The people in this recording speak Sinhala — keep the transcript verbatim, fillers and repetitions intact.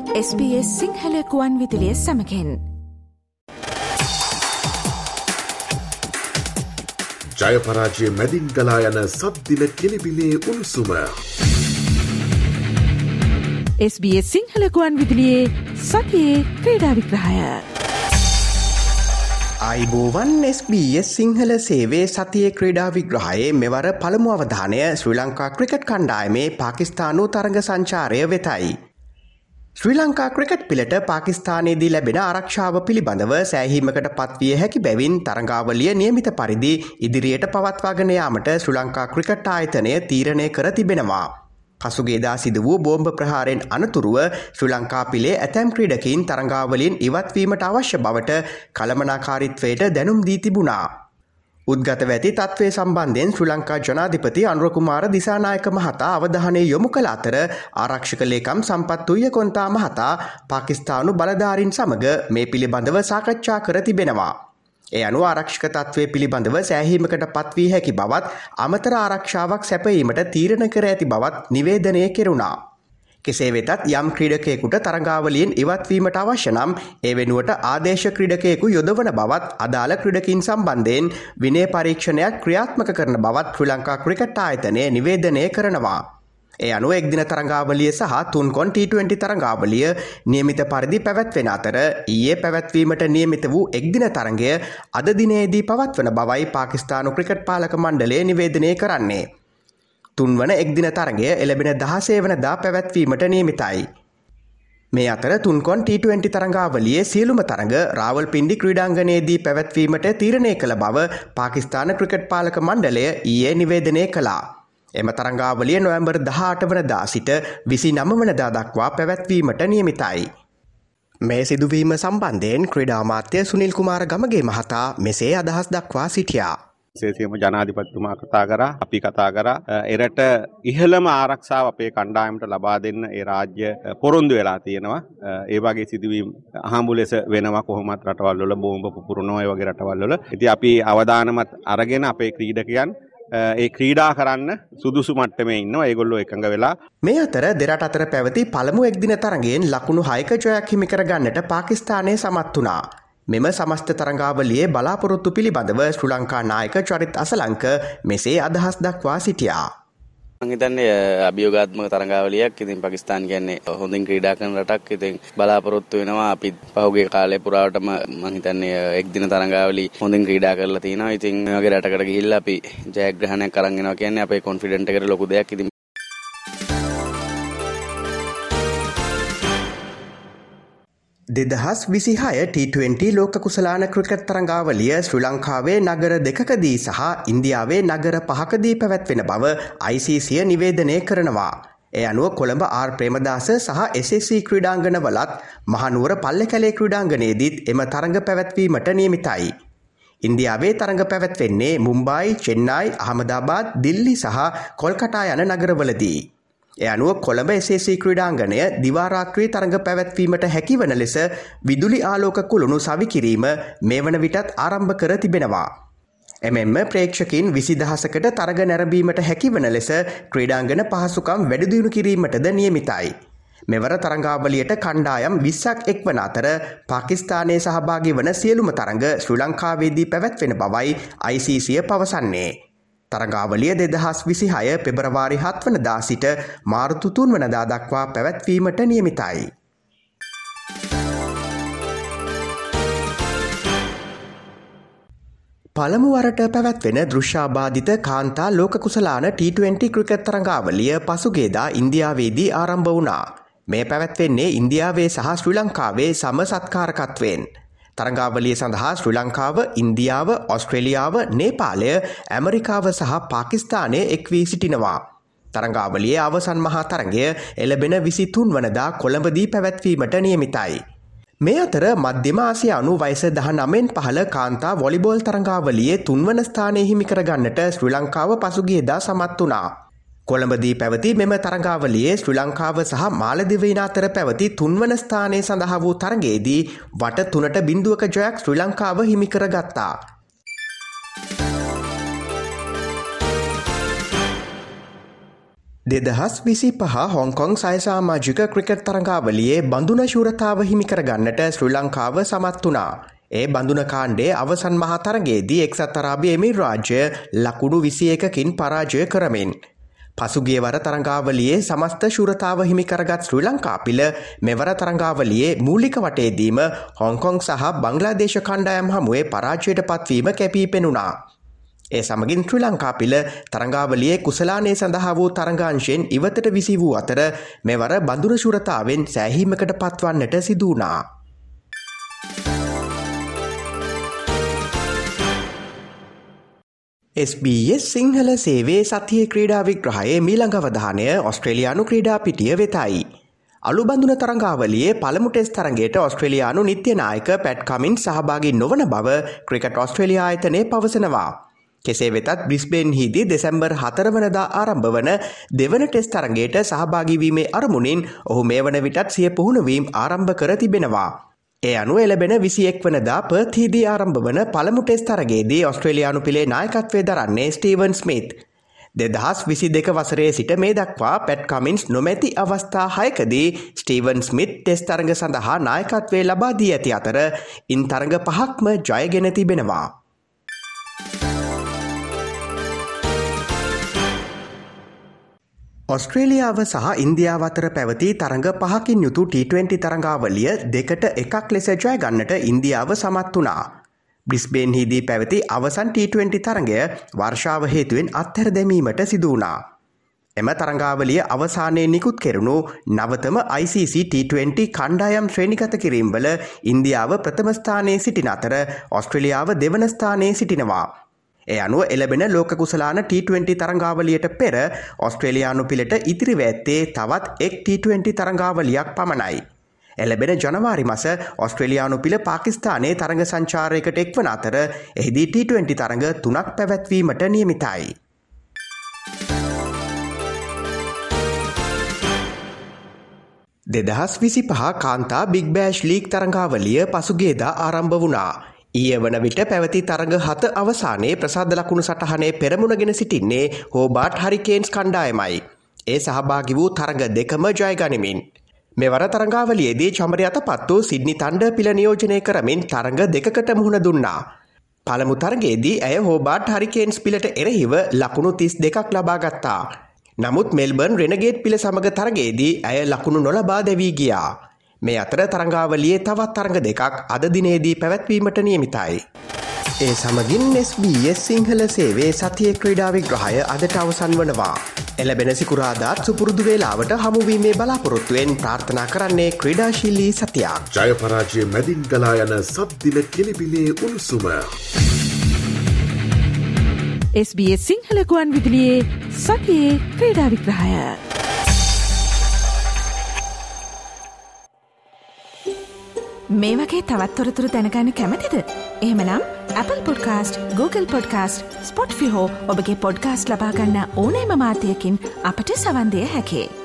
S B S සිංහල කුවන් විදුලිය සමගින් ජය පරාජය මැදින් ගලා යන සද්දින කෙලිබිලේ උණුසුම S B S සිංහල කුවන් විදුලියේ සතියේ ක්‍රීඩා විග්‍රහය ආයිබෝවන් S B S සිංහල සේවයේ සතියේ ක්‍රීඩා විග්‍රහයේ මෙවර පළමු අවධානය ශ්‍රී ලංකා ක්‍රිකට් කණ්ඩායමේ පාකිස්තානු තරඟ සංචාරය වෙතයි. ශ්‍රී ලංකා ක්‍රිකට් පිලට පාකිස්තානයේදී ලැබෙන ආරක්ෂාව පිළිබඳව සෑහීමකට පත්විය හැකි බැවින් තරඟාවලිය නියමිත පරිදි ඉදිරියට පවත්වාගෙන යාමට ශ්‍රී ලංකා ක්‍රිකට් ආයතනය තීරණය කර තිබෙනවා. පසුගියදා සිදු වූ බෝම්බ ප්‍රහාරයෙන් අනතුරුව ශ්‍රී ලංකා පිලේ ඇතැම් ක්‍රීඩකයින් තරඟාවලියෙන් ඉවත්වීමට අවශ්‍ය බවට කළමනාකාරීත්වයට දැනුම් දී තිබුණා. උද්ගත වැති තත්ත්වය සම්බන්ධයෙන් ශ්‍රී ලංකා ජනාධිපති අනුර කුමාර දිසානායක මහතා අවධානය යොමු කළ අතර ආරක්ෂක ලේකම් සම්පත් තුයකොන්තා මහතා පාකිස්තානු බලධාරීන් සමග මේ පිළිබඳව සාකච්ඡා කර තිබෙනවා. ඒ අනුව ආරක්ෂක තත්ත්වය පිළිබඳව සෑහීමකට පත්වී හැකි බවත් අමතර ආරක්ෂාවක් සැපයීමට තීරණ කර ඇති බවත් නිවේදනය කෙරුණා. කෙසේ වෙතත් යම් ක්‍රීඩකයෙකුට තරඟාවලියෙන් ඉවත්වීමට අවශ්‍ය නම් ඒ වෙනුවට ආදේශ ක්‍රීඩකයෙකු යොදවන බවත් අදාළ ක්‍රීඩකින් සම්බන්ධයෙන් විනය පරීක්ෂණයක් ක්‍රියාත්මක කරන බවත් ශ්‍රී ලංකා ක්‍රිකට් ආයතනය නිවේදනය කරනවා. ඒ අනුව එක්දින තරඟාවලිය සහ තුන්කොන් ටී ට්වෙන්ටි තරඟාවලිය නියමිත පරිදි පැවැත්වෙන අතර ඊයේ පැවැත්වීමට නියමිත වූ එක්දින තරඟය අද දිනේදී පවත්වන බවයි පාකිස්තානු ක්‍රිකට් පාලක මණ්ඩලය නිවේදනය කරන්නේ. තුන්වන එක්දින තරඟය එළබෙන දහසේ වනදා පැවැත්වීමට නියමිතයි. මේ අතර තුන්කොන් ටී ට්වෙන්ටි තරඟාවලියේ සියලුම තරඟ රාවල්පින්ඩි ක්‍රීඩාංගණයේදී පැවැත්වීමට තීරණය කළ බව පාකිස්තාන ක්‍රිකට් පාලක මණ්ඩලය ඊයේ නිවේදනය කළා. එම තරඟාවලිය නොවැම්බර් දහඅට වනදා සිට විසිනව වනදා දක්වා පැවැත්වීමට නියමිතයි. මේ සිදුවීම සම්බන්ධයෙන් ක්‍රීඩා අමාත්‍ය සුනිල් කුමාර ගමගේ මහතා මෙසේ අදහස් දක්වා සිටියා. විශේෂයෙන්ම ජනාධිපතිතුමා කතා කරා අපි කතා කරා එරට ඉහළම ආරක්ෂාව අපේ කණ්ඩායමට ලබා දෙන්න ඒ රාජ්‍ය පොරොන්දු වෙලා තියෙනවා. ඒ වගේ සිදුවීම් අහඹු ලෙස වෙනවා කොහොමත් රටවල් වල බෝම්බ පුපුරනවා ඒ වගේ රටවල් වල. ඉතින් අපි අවදානමත් අරගෙන අපේ ක්‍රීඩකයන් ඒ ක්‍රීඩා කරන්න සුදුසු මට්ටමේ ඉන්නවා. ඒගොල්ලෝ එකඟ වෙලා මේ අතර දෙරට අතර පැවති පළමු එක්දින තරඟයෙන් ලකුණු හයක ජයක් හිමි කර ගන්නට පාකිස්තානය සමත් වුණා. මෙම සමස්ත තරඟාවලියේ බලාපොරොත්තු පිළිබඳව ශ්‍රී ලංකා නායක චරිත් අසලංක මෙසේ අදහස් දක්වා සිටියා. මම හිතන්නේ අභියෝගාත්මක තරඟාවලියක්. ඉතින් පාකිස්තාන කියන්නේ හොඳින් ක්‍රීඩා කරන රටක්. ඉතින් බලාපොරොත්තු වෙනවා අපි පහුගිය කාලේ පුරාවටම මම හිතන්නේ එක්දින තරඟාවලි හොඳින් ක්‍රීඩා කරලා තිනවා. ඉතින් මේ වගේ රටකට ගිහිල්ලා අපි ජයග්‍රහණයක් අරන් එනවා කියන්නේ අපේ කොන්ෆිඩන්ට් එකට ලොකු දෙයක්. ඉතින් දෙදහස් විසිහය ටී ට්වෙන්ටි ලෝක කුසලාන ක්‍රිකට් තරඟාවලිය ශ්‍රී ලංකාවේ නගර දෙකකදී සහ ඉන්දියාවේ නගර පහකදී පැවැත්වෙන බව ආයි සී සී නිවේදනය කරනවා. ඒ අනුව කොළඹ ආර් ප්‍රේමදාස සහ එස් එස් සී ක්‍රීඩාංගණවලත් මහනුවර පල්ලේකැලේ ක්‍රීඩාංගණයේදීත් එම තරඟ පැවැත්වීමට නියමිතයි. ඉන්දියාවේ තරඟ පැවැත්වෙන්නේ මුම්බායි, චෙන්නයි, අහමදාබාද්, දිල්ලි සහ කොල්කටා යන නගරවලදී. ඒ අනුව කොළඹ එස් එස් සී ක්‍රීඩාංගණය දිවා රාත්‍රී තරඟ පැවැත්වීමට හැකිවන ලෙස විදුලි ආලෝක කුළුණු සවි කිරීම මේ වන විටත් ආරම්භ කර තිබෙනවා. එමෙන්ම ප්‍රේක්ෂකින් විසි දහසකට තරඟ නැරඹීමට හැකිවන ලෙස ක්‍රීඩාංගණ පහසුකම් වැඩි දියුණු කිරීමටද නියමිතයි. මෙවර තරඟාවලියට කණ්ඩායම් විස්සක් එක්වන අතර පාකිස්තානයේ සහභාගී වන සියලුම තරඟ ශ්‍රී ලංකාවේදී පැවැත්වෙන බවයි ආයි සී සී පවසන්නේ. තරඟාවලිය දෙදහස් විසිහය පෙබරවාරි හත් වනදා සිට මාර්තු තුන් වනදා දක්වා පැවැත්වීමට නියමිතයි. පළමු වරට පැවැත්වෙන දෘශ්‍යාබාධිත කාන්තා ලෝක කුසලාන ටී ට්වෙන්ටි ක්‍රිකට් තරඟාවලිය පසුගියදා ඉන්දියාවේදී ආරම්භ වුණා. මේ පැවැත්වෙන්නේ ඉන්දියාවේ සහ ශ්‍රී ලංකාවේ සම සත්කාරකත්වයෙන්. තරඟාවලිය සඳහා ශ්‍රී ලංකාව, ඉන්දියාව, ඔස්ට්‍රේලියාව, නේපාලය, ඇමරිකාව සහ පාකිස්තානය එක් වී සිටිනවා. තරඟාවලියේ අවසන් මහා තරඟය එළබෙන විසිතුන් වනදා කොළඹදී පැවැත්වීමට නියමිතයි. මේ අතර මධ්‍යම ආසියානු වයස දහනවයෙන් පහළ කාන්තා වොලිබෝල් තරඟාවලියේ තුන්වන ස්ථානය හිමි කරගන්නට ශ්‍රී ලංකාව පසුගියදා සමත් වුණා. කොළඹදී පැවති මෙම තරඟාවලියේ ශ්‍රී ලංකාව සහ මාලදිවයින අතර පැවති තුන්වන ස්ථානයේ සඳහා වූ තරඟයේදී වට තුනට බිඳුවක ජයක් ශ්‍රී ලංකාව හිමි කරගත්තා. දෙදහස් විසි පහ හොංකොං සයසාමාජික ක්‍රිකට් තරඟාවලියේ බඳුන ශූරතාව හිමිකර ගන්නට ශ්‍රී ලංකාව සමත් වුණා. ඒ බඳුන කාණ්ඩේ අවසන් මහා තරගයේදී එක්සත් අරාබි එමිරාජ්‍ය ලකුණු විසි එකකින් පරාජය කරමින් පසුගිය වර තරඟාවලියේ සමස්ත ශූරතාව හිමිකරගත් ශ්‍රී ලංකා පිළ මෙවර තරඟාවලියේ මූලික වටේදීම හොංකොං සහ බංග්ලාදේශ කණ්ඩායම් හමුවේ පරාජයට පත්වීම කැපී පෙනුණා. ඒ සමගින් ශ්‍රී ලංකා පිළ තරඟාවලියේ කුසලානය සඳහා වූ තරඟාංශයෙන් ඉවතට විසි වූ අතර මෙවර බඳුන ශූරතාවෙන් සෑහීමකට පත්වන්නට සිදු වුණා. එස් බී එස් සිංහල සේවේ සතියේ ක්‍රීඩා විග්‍රහයේ මීළඟ අවධානය ඔස්ට්‍රේලියානු ක්‍රීඩා පිටිය වෙතයි. අලු බඳුන තරඟාවලියේ පළමු ටෙස්ට් තරගයට ඔස්ට්‍රේලියානු නිත්‍ය නායක පැට් කමින්ස් සහභාගී නොවන බව ක්‍රිකට් ඔස්ට්‍රේලියා ආයතනය පවසනවා. කෙසේ වෙතත් බ්‍රිස්බේන්හිදී දෙසැම්බර් හතර වනදා ආරම්භ වන දෙවන ටෙස්ට් තරගයට සහභාගී වීමේ අරමුණින් ඔහු මේ වන විටත් සිය පුහුණුවීම් ආරම්භ කර තිබෙනවා. ඒ අනුව එළබෙන විසි එක් වනදා පර්ත්හිදී ආරම්භ වන පළමු ටෙස්ට් තරගයේදී ඔස්ට්‍රේලියානු පිලේ නායකත්වය දරන්නේ ස්ටීවන් ස්මිත්. දෙදහස් විසි දෙක වසරේ සිට මේ දක්වා පැට් කමින්ස් නොමැති අවස්ථා හයකදී ස්ටීවන් ස්මිත් ටෙස්ට් තරග සඳහා නායකත්වය ලබා දී ඇති අතර ඉන් තරග පහක්ම ජයගෙන තිබෙනවා. ඔස්ට්‍රේලියාව සහ ඉන්දියාව අතර පැවති තරඟ පහකින් යුතු ටී ට්වෙන්ටි තරඟාවලිය දෙකට එකක් ලෙස ජය ගන්නට ඉන්දියාව සමත් වුණා. බ්‍රිස්බේන්හිදී පැවති අවසන් ටී ට්වෙන්ටි තරඟය වර්ෂාව හේතුවෙන් අත්හැර දැමීමට සිදු වුණා. එම තරඟාවලිය අවසානයේ නිකුත් කෙරුණු නවතම ආයි සී සී ටී ට්වෙන්ටි කණ්ඩායම් ශ්‍රේණිගත කිරීම්වල ඉන්දියාව ප්‍රථම ස්ථානයේ සිටින අතර ඔස්ට්‍රේලියාව දෙවන ස්ථානයේ සිටිනවා. ඒ අනුව එළබෙන ලෝක කුසලාන ටී ට්වෙන්ටි තරඟාවලියට පෙර ඔස්ට්‍රේලියානු පිළට ඉතිරිව ඇත්තේ තවත් එක් ටී ට්වෙන්ටි තරඟාවලියක් පමණයි. එළබෙන ජනවාරි මස ඔස්ට්‍රේලියානු පිළ පාකිස්තානයේ තරඟ සංචාරයකට එක්වන අතර එහිදී ටී ට්වෙන්ටි තරඟ තුනක් පැවැත්වීමට නියමිතයි. දෙදහස් විසි පහ කාන්තා බිග් බෑෂ් ලීග් තරඟාවලිය පසුගියදා ආරම්භ වුණා. ඊය වන විට පැවති තරඟ හත අවසානයේ ප්‍රසාද ලකුණු සටහනේ පෙරමුණගෙන සිටින්නේ හෝබාට් හරිකේන්ස් කණ්ඩායමයි. ඒ සහභාගී වූ තරඟ දෙකම ජය ගනිමින් මෙවර තරඟාවලියේදී චමරි අතපත් වූ සිඩ්නි තණ්ඩර් පිළ නියෝජනය කරමින් තරඟ දෙකකට මුහුණ දුන්නා. පළමු තරගයේදී ඇය හෝබාට් හරිකේන්ස් පිළට එරෙහිව ලකුණු තිස් දෙකක් ලබා ගත්තා. නමුත් මෙල්බර්න් රෙනගේඩ් පිළ සමග තරගයේදී ඇය ලකුණු නොලබා දැවී ගියා. මේ අතර තරඟාවලියේ තවත් තරඟ දෙකක් අද දිනේදී පැවැත්වීමට නියමිතයි. ඒ සමගින් එස් බී එස් සිංහල සේවේ සතියේ ක්‍රීඩා විග්‍රහය අදට අවසන් වනවා. එළබෙන සිකුරාදාත් සුපුරුදු වේලාවට හමුවීමේ බලාපොරොත්තුවෙන් ප්‍රාර්ථනා කරන්නේ ක්‍රීඩාශීලී සතියක්. ජය පරාජය මැදින් ගලා යන සද්දින කෙලිබිලේ උණුසුම. එස් බී එස් සිංහල ගුවන් විදුලියේ සතියේ ක්‍රීඩා විග්‍රහය. මේ වගේ තවත් තොරතුරු දැනගන්න කැමතිද? එහෙමනම් Apple Podcast, Google Podcast, Spotify හෝ ඔබගේ පොඩ්කාස්ට් ලබා ගන්න ඕනෑම මාධ්‍යයකින් අපට සවන් දිය හැකියි.